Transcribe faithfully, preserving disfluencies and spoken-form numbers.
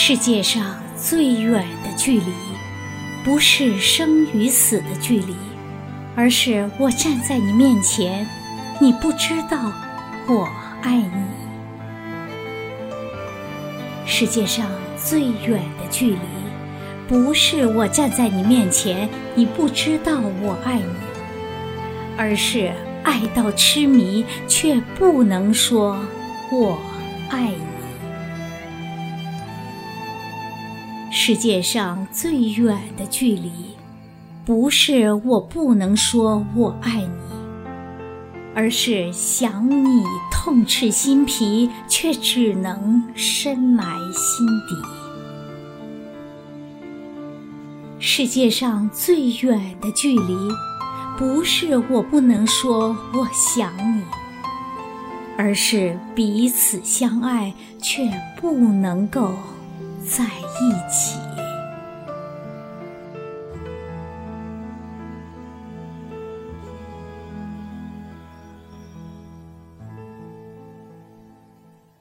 世界上最远的距离，不是生与死的距离，而是我站在你面前，你不知道我爱你。世界上最远的距离，不是我站在你面前，你不知道我爱你，而是爱到痴迷，却不能说我爱你。世界上最远的距离，不是我不能说我爱你，而是想你痛彻心脾，却只能深埋心底。世界上最远的距离，不是我不能说我想你，而是彼此相爱，却不能够在一起。